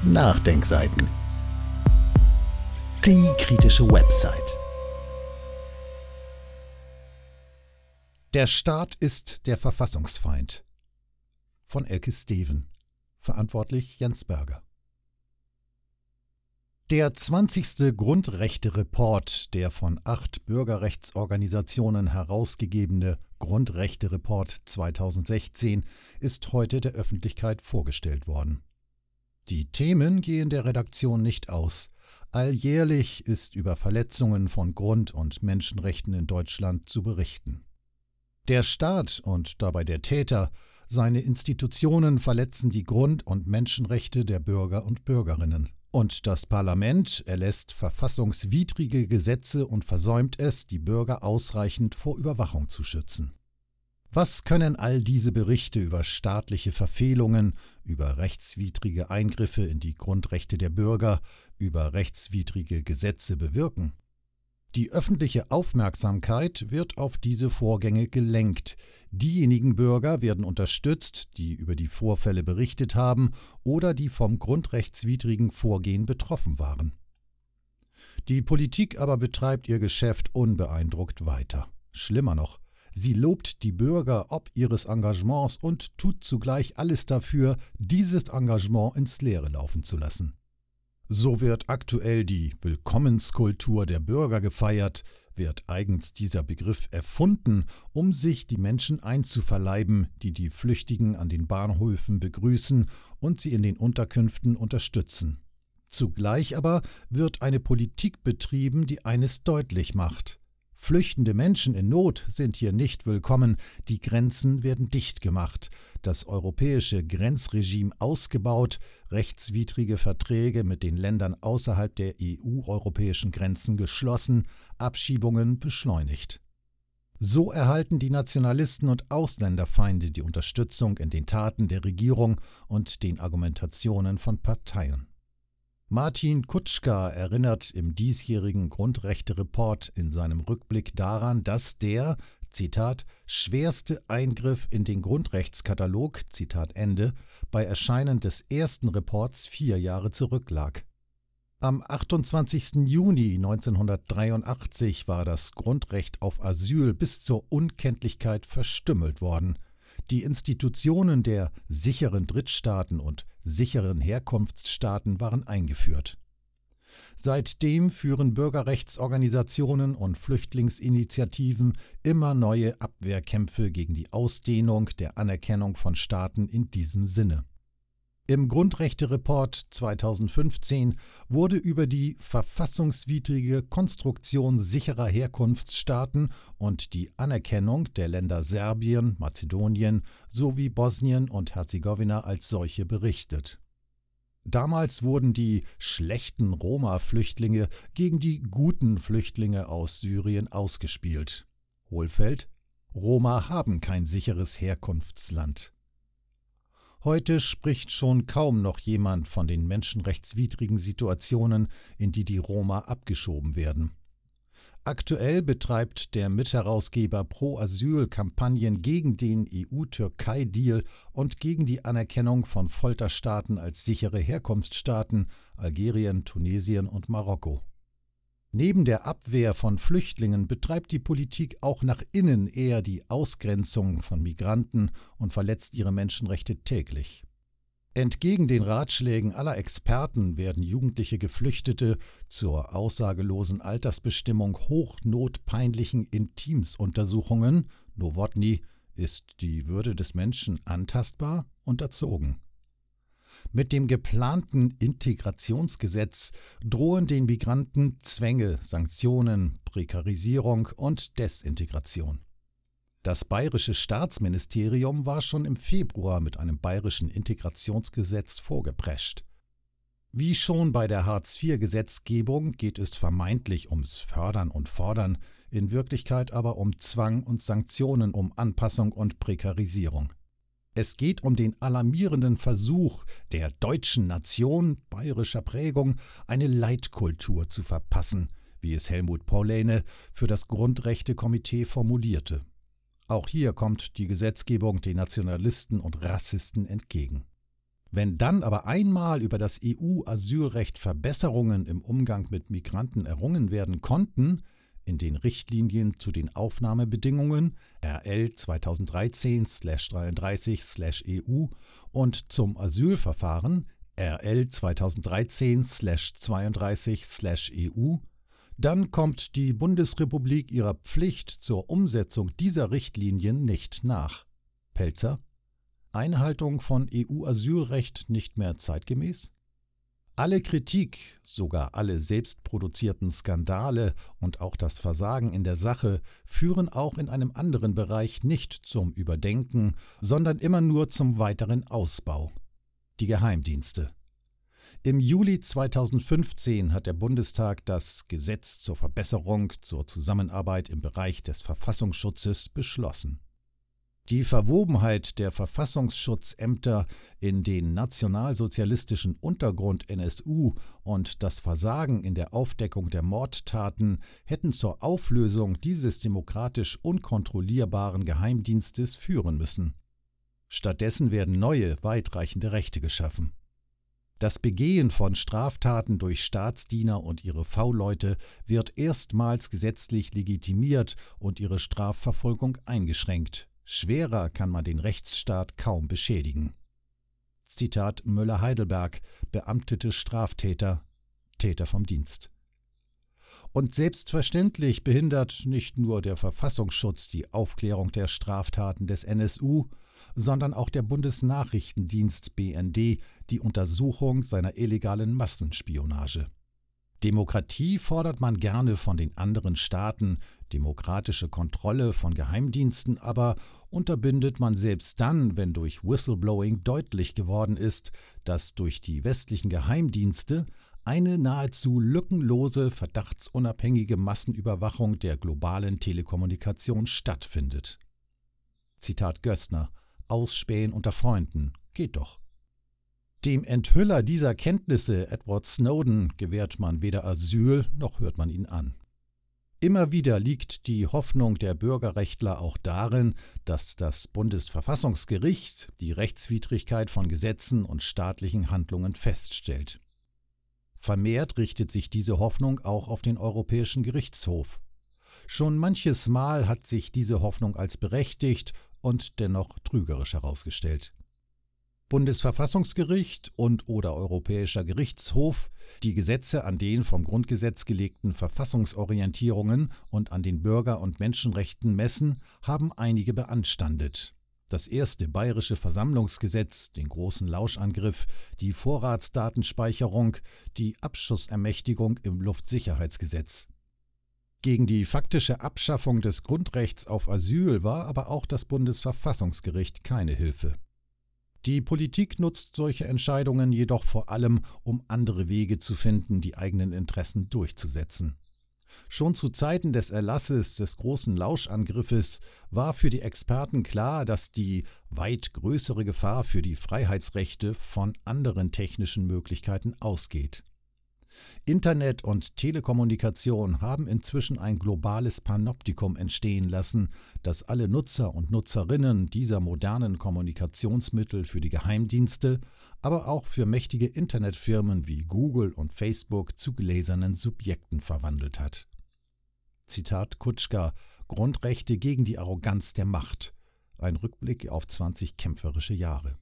Nachdenkseiten. Die kritische Website. Der Staat ist der Verfassungsfeind. Von Elke Steven. Verantwortlich Jens Berger. Der 20. Grundrechte-Report, der von 8 Bürgerrechtsorganisationen herausgegebene Grundrechte-Report 2016, ist heute der Öffentlichkeit vorgestellt worden. Die Themen gehen der Redaktion nicht aus. Alljährlich ist über Verletzungen von Grund- und Menschenrechten in Deutschland zu berichten. Der Staat und dabei der Täter, seine Institutionen verletzen die Grund- und Menschenrechte der Bürger und Bürgerinnen. Und das Parlament erlässt verfassungswidrige Gesetze und versäumt es, die Bürger ausreichend vor Überwachung zu schützen. Was können all diese Berichte über staatliche Verfehlungen, über rechtswidrige Eingriffe in die Grundrechte der Bürger, über rechtswidrige Gesetze bewirken? Die öffentliche Aufmerksamkeit wird auf diese Vorgänge gelenkt. Diejenigen Bürger werden unterstützt, die über die Vorfälle berichtet haben oder die vom grundrechtswidrigen Vorgehen betroffen waren. Die Politik aber betreibt ihr Geschäft unbeeindruckt weiter. Schlimmer noch, sie lobt die Bürger ob ihres Engagements und tut zugleich alles dafür, dieses Engagement ins Leere laufen zu lassen. So wird aktuell die Willkommenskultur der Bürger gefeiert, wird eigens dieser Begriff erfunden, um sich die Menschen einzuverleiben, die die Flüchtigen an den Bahnhöfen begrüßen und sie in den Unterkünften unterstützen. Zugleich aber wird eine Politik betrieben, die eines deutlich macht: Flüchtende Menschen in Not sind hier nicht willkommen, die Grenzen werden dicht gemacht, das europäische Grenzregime ausgebaut, rechtswidrige Verträge mit den Ländern außerhalb der EU-europäischen Grenzen geschlossen, Abschiebungen beschleunigt. So erhalten die Nationalisten und Ausländerfeinde die Unterstützung in den Taten der Regierung und den Argumentationen von Parteien. Martin Kutschka erinnert im diesjährigen Grundrechte-Report in seinem Rückblick daran, dass der, Zitat, schwerste Eingriff in den Grundrechtskatalog, Zitat Ende, bei Erscheinen des ersten Reports 4 Jahre zurücklag. Am 28. Juni 1983 war das Grundrecht auf Asyl bis zur Unkenntlichkeit verstümmelt worden. Die Institutionen der sicheren Drittstaaten und sicheren Herkunftsstaaten waren eingeführt. Seitdem führen Bürgerrechtsorganisationen und Flüchtlingsinitiativen immer neue Abwehrkämpfe gegen die Ausdehnung der Anerkennung von Staaten in diesem Sinne. Im Grundrechte-Report 2015 wurde über die verfassungswidrige Konstruktion sicherer Herkunftsstaaten und die Anerkennung der Länder Serbien, Mazedonien sowie Bosnien und Herzegowina als solche berichtet. Damals wurden die schlechten Roma-Flüchtlinge gegen die guten Flüchtlinge aus Syrien ausgespielt. Hohlfeld: Roma haben kein sicheres Herkunftsland. Heute spricht schon kaum noch jemand von den menschenrechtswidrigen Situationen, in die Roma abgeschoben werden. Aktuell betreibt der Mitherausgeber Pro Asyl Kampagnen gegen den EU-Türkei-Deal und gegen die Anerkennung von Folterstaaten als sichere Herkunftsstaaten, Algerien, Tunesien und Marokko. Neben der Abwehr von Flüchtlingen betreibt die Politik auch nach innen eher die Ausgrenzung von Migranten und verletzt ihre Menschenrechte täglich. Entgegen den Ratschlägen aller Experten werden jugendliche Geflüchtete zur aussagelosen Altersbestimmung hochnotpeinlichen Intimsuntersuchungen, Nowotny, ist die Würde des Menschen antastbar, unterzogen. Mit dem geplanten Integrationsgesetz drohen den Migranten Zwänge, Sanktionen, Prekarisierung und Desintegration. Das bayerische Staatsministerium war schon im Februar mit einem bayerischen Integrationsgesetz vorgeprescht. Wie schon bei der Hartz-IV-Gesetzgebung geht es vermeintlich ums Fördern und Fordern, in Wirklichkeit aber um Zwang und Sanktionen, um Anpassung und Prekarisierung. Es geht um den alarmierenden Versuch der deutschen Nation bayerischer Prägung, eine Leitkultur zu verpassen, wie es Helmut Pauläne für das Grundrechtekomitee formulierte. Auch hier kommt die Gesetzgebung den Nationalisten und Rassisten entgegen. Wenn dann aber einmal über das EU-Asylrecht Verbesserungen im Umgang mit Migranten errungen werden konnten, in den Richtlinien zu den Aufnahmebedingungen RL 2013/33/EU und zum Asylverfahren RL 2013/32/EU, dann kommt die Bundesrepublik ihrer Pflicht zur Umsetzung dieser Richtlinien nicht nach. Pelzer: Einhaltung von EU-Asylrecht nicht mehr zeitgemäß? Alle Kritik, sogar alle selbstproduzierten Skandale und auch das Versagen in der Sache führen auch in einem anderen Bereich nicht zum Überdenken, sondern immer nur zum weiteren Ausbau: die Geheimdienste. Im Juli 2015 hat der Bundestag das Gesetz zur Verbesserung zur Zusammenarbeit im Bereich des Verfassungsschutzes beschlossen. Die Verwobenheit der Verfassungsschutzämter in den nationalsozialistischen Untergrund NSU und das Versagen in der Aufdeckung der Mordtaten hätten zur Auflösung dieses demokratisch unkontrollierbaren Geheimdienstes führen müssen. Stattdessen werden neue, weitreichende Rechte geschaffen. Das Begehen von Straftaten durch Staatsdiener und ihre V-Leute wird erstmals gesetzlich legitimiert und ihre Strafverfolgung eingeschränkt. Schwerer kann man den Rechtsstaat kaum beschädigen. Zitat Müller-Heidelberg, beamtete Straftäter, Täter vom Dienst. Und selbstverständlich behindert nicht nur der Verfassungsschutz die Aufklärung der Straftaten des NSU, sondern auch der Bundesnachrichtendienst BND die Untersuchung seiner illegalen Massenspionage. Demokratie fordert man gerne von den anderen Staaten, demokratische Kontrolle von Geheimdiensten aber unterbindet man selbst dann, wenn durch Whistleblowing deutlich geworden ist, dass durch die westlichen Geheimdienste eine nahezu lückenlose, verdachtsunabhängige Massenüberwachung der globalen Telekommunikation stattfindet. Zitat Gößner: Ausspähen unter Freunden, geht doch. Dem Enthüller dieser Kenntnisse, Edward Snowden, gewährt man weder Asyl noch hört man ihn an. Immer wieder liegt die Hoffnung der Bürgerrechtler auch darin, dass das Bundesverfassungsgericht die Rechtswidrigkeit von Gesetzen und staatlichen Handlungen feststellt. Vermehrt richtet sich diese Hoffnung auch auf den Europäischen Gerichtshof. Schon manches Mal hat sich diese Hoffnung als berechtigt und dennoch trügerisch herausgestellt. Bundesverfassungsgericht und/oder Europäischer Gerichtshof, die Gesetze an den vom Grundgesetz gelegten Verfassungsorientierungen und an den Bürger- und Menschenrechten messen, haben einige beanstandet. Das erste bayerische Versammlungsgesetz, den großen Lauschangriff, die Vorratsdatenspeicherung, die Abschussermächtigung im Luftsicherheitsgesetz. Gegen die faktische Abschaffung des Grundrechts auf Asyl war aber auch das Bundesverfassungsgericht keine Hilfe. Die Politik nutzt solche Entscheidungen jedoch vor allem, um andere Wege zu finden, die eigenen Interessen durchzusetzen. Schon zu Zeiten des Erlasses des großen Lauschangriffes war für die Experten klar, dass die weit größere Gefahr für die Freiheitsrechte von anderen technischen Möglichkeiten ausgeht. Internet und Telekommunikation haben inzwischen ein globales Panoptikum entstehen lassen, das alle Nutzer und Nutzerinnen dieser modernen Kommunikationsmittel für die Geheimdienste, aber auch für mächtige Internetfirmen wie Google und Facebook zu gläsernen Subjekten verwandelt hat. Zitat Kutschka: Grundrechte gegen die Arroganz der Macht. Ein Rückblick auf 20 kämpferische Jahre.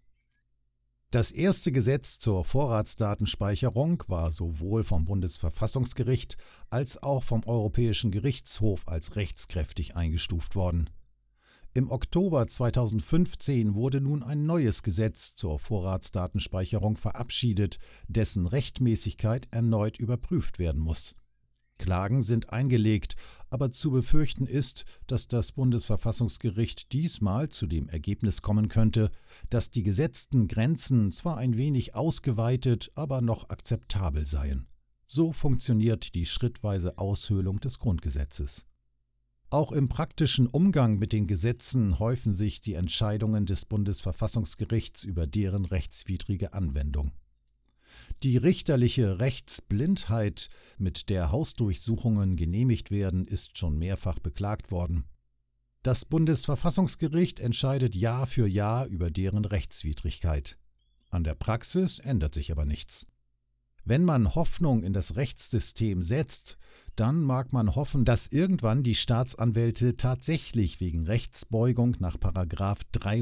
Das erste Gesetz zur Vorratsdatenspeicherung war sowohl vom Bundesverfassungsgericht als auch vom Europäischen Gerichtshof als rechtskräftig eingestuft worden. Im Oktober 2015 wurde nun ein neues Gesetz zur Vorratsdatenspeicherung verabschiedet, dessen Rechtmäßigkeit erneut überprüft werden muss. Klagen sind eingelegt, aber zu befürchten ist, dass das Bundesverfassungsgericht diesmal zu dem Ergebnis kommen könnte, dass die gesetzten Grenzen zwar ein wenig ausgeweitet, aber noch akzeptabel seien. So funktioniert die schrittweise Aushöhlung des Grundgesetzes. Auch im praktischen Umgang mit den Gesetzen häufen sich die Entscheidungen des Bundesverfassungsgerichts über deren rechtswidrige Anwendung. Die richterliche Rechtsblindheit, mit der Hausdurchsuchungen genehmigt werden, ist schon mehrfach beklagt worden. Das Bundesverfassungsgericht entscheidet Jahr für Jahr über deren Rechtswidrigkeit. An der Praxis ändert sich aber nichts. Wenn man Hoffnung in das Rechtssystem setzt, dann mag man hoffen, dass irgendwann die Staatsanwälte tatsächlich wegen Rechtsbeugung nach §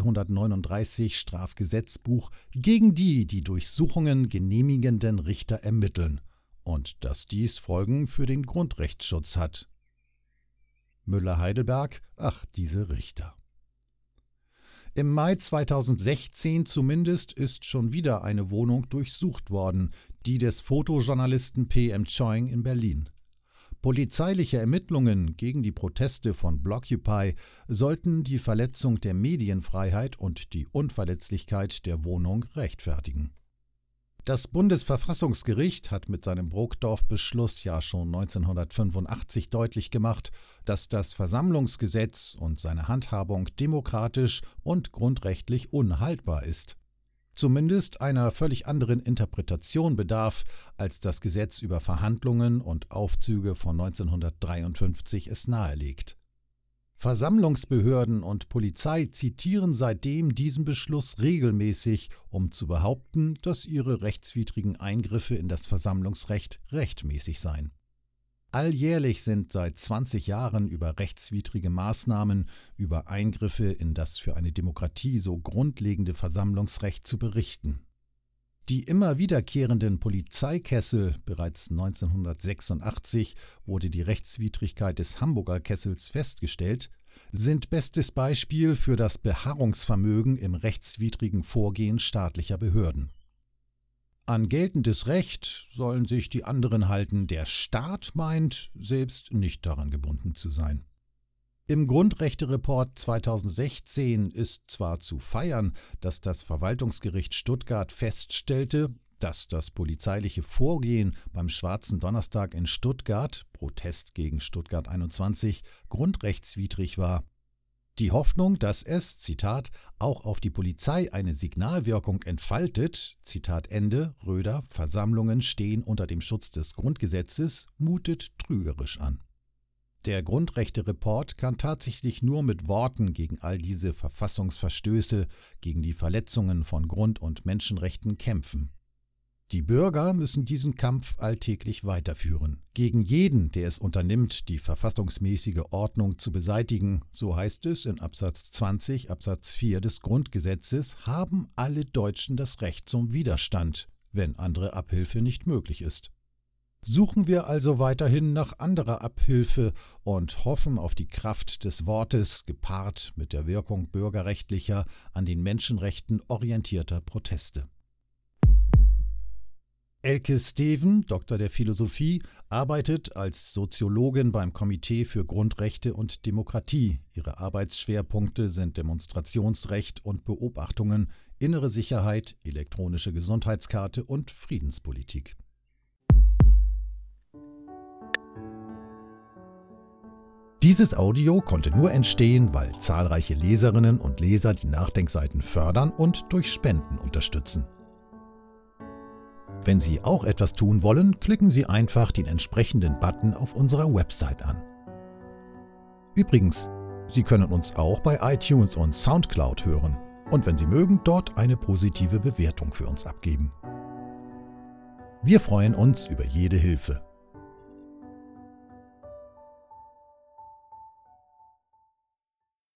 339 Strafgesetzbuch gegen die Durchsuchungen genehmigenden Richter ermitteln und dass dies Folgen für den Grundrechtsschutz hat. Müller-Heidelberg, ach, diese Richter. Im Mai 2016 zumindest ist schon wieder eine Wohnung durchsucht worden, die des Fotojournalisten P.M. Choing in Berlin. Polizeiliche Ermittlungen gegen die Proteste von Blockupy sollten die Verletzung der Medienfreiheit und die Unverletzlichkeit der Wohnung rechtfertigen. Das Bundesverfassungsgericht hat mit seinem Brokdorf-Beschluss ja schon 1985 deutlich gemacht, dass das Versammlungsgesetz und seine Handhabung demokratisch und grundrechtlich unhaltbar ist. Zumindest einer völlig anderen Interpretation bedarf, als das Gesetz über Verhandlungen und Aufzüge von 1953 es nahelegt. Versammlungsbehörden und Polizei zitieren seitdem diesen Beschluss regelmäßig, um zu behaupten, dass ihre rechtswidrigen Eingriffe in das Versammlungsrecht rechtmäßig seien. Alljährlich sind seit 20 Jahren über rechtswidrige Maßnahmen, über Eingriffe in das für eine Demokratie so grundlegende Versammlungsrecht zu berichten. Die immer wiederkehrenden Polizeikessel, bereits 1986 wurde die Rechtswidrigkeit des Hamburger Kessels festgestellt, sind bestes Beispiel für das Beharrungsvermögen im rechtswidrigen Vorgehen staatlicher Behörden. An geltendes Recht sollen sich die anderen halten, der Staat meint, selbst nicht daran gebunden zu sein. Im Grundrechte-Report 2016 ist zwar zu feiern, dass das Verwaltungsgericht Stuttgart feststellte, dass das polizeiliche Vorgehen beim Schwarzen Donnerstag in Stuttgart, Protest gegen Stuttgart 21, grundrechtswidrig war. Die Hoffnung, dass es, Zitat, auch auf die Polizei eine Signalwirkung entfaltet, Zitat Ende, Röder, Versammlungen stehen unter dem Schutz des Grundgesetzes, mutet trügerisch an. Der Grundrechte-Report kann tatsächlich nur mit Worten gegen all diese Verfassungsverstöße, gegen die Verletzungen von Grund- und Menschenrechten kämpfen. Die Bürger müssen diesen Kampf alltäglich weiterführen. Gegen jeden, der es unternimmt, die verfassungsmäßige Ordnung zu beseitigen, so heißt es in Absatz 20 Absatz 4 des Grundgesetzes, haben alle Deutschen das Recht zum Widerstand, wenn andere Abhilfe nicht möglich ist. Suchen wir also weiterhin nach anderer Abhilfe und hoffen auf die Kraft des Wortes, gepaart mit der Wirkung bürgerrechtlicher, an den Menschenrechten orientierter Proteste. Elke Steven, Doktor der Philosophie, arbeitet als Soziologin beim Komitee für Grundrechte und Demokratie. Ihre Arbeitsschwerpunkte sind Demonstrationsrecht und Beobachtungen, innere Sicherheit, elektronische Gesundheitskarte und Friedenspolitik. Dieses Audio konnte nur entstehen, weil zahlreiche Leserinnen und Leser die Nachdenkseiten fördern und durch Spenden unterstützen. Wenn Sie auch etwas tun wollen, klicken Sie einfach den entsprechenden Button auf unserer Website an. Übrigens, Sie können uns auch bei iTunes und Soundcloud hören und wenn Sie mögen, dort eine positive Bewertung für uns abgeben. Wir freuen uns über jede Hilfe.